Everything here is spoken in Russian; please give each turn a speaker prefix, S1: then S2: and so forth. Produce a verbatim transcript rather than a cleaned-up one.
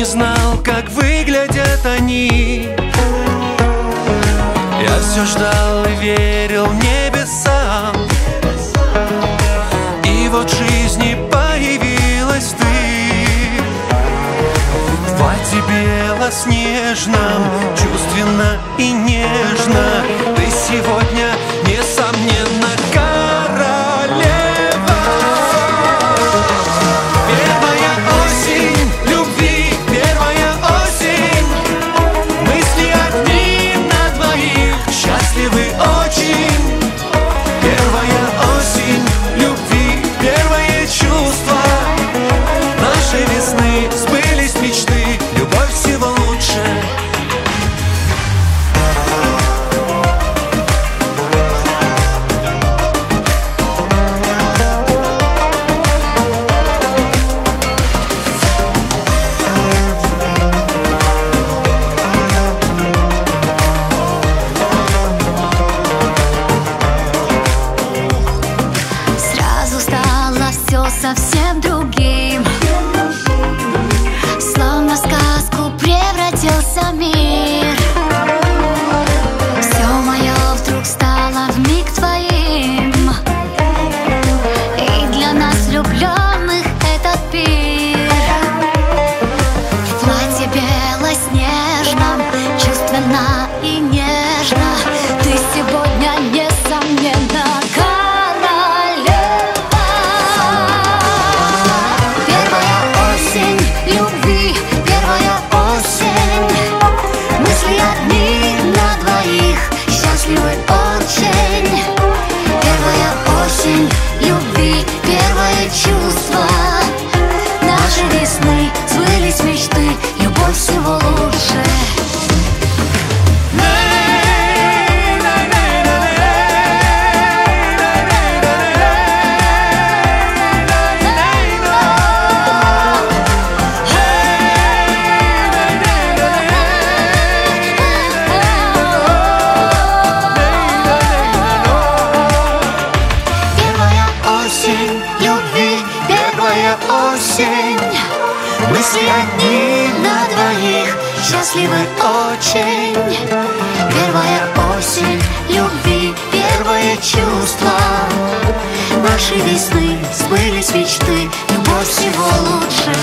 S1: не знал, как выглядят они. Я все ждал и верил небесам. И вот в жизни появилась ты. В платье белоснежном, чувственно и нежно. Ты сегодня, несомненно, королева. Первая осень любви, первая осень. Мысли одни на двоих, счастливы очень. Первая осень любви, первое чувство нашей весны. Сбылись мечты, любовь всего лучше.
S2: Сразу стало все совсем другим, словно в сказку превратился мир. Все мое вдруг стало вмиг твоим, и для нас влюбленных этот пир. В платье белоснежном, чувственно и нежно. Ты сегодня, несомненно, королева. Первая осень любви, первая осень. Мысли одни на двоих, счастливы очень. Первая осень любви, первое чувство нашей весны. Сбылись мечты, любовь всего лучше. Первая осень любви, первая осень. Мысли одни на двоих, счастливы очень. Первая осень любви, первое чувство нашей весны. Сбылись мечты, любовь всего лучше.